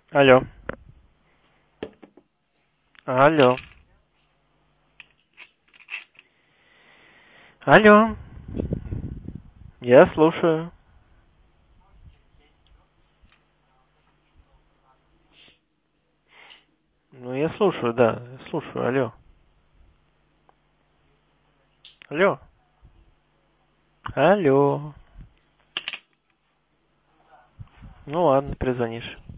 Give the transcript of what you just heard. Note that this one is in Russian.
Алло. Алло. Алло. Я слушаю. Ну, я слушаю, да. Я слушаю. Алло. Алло. Алло. Ну ладно, перезвонишь.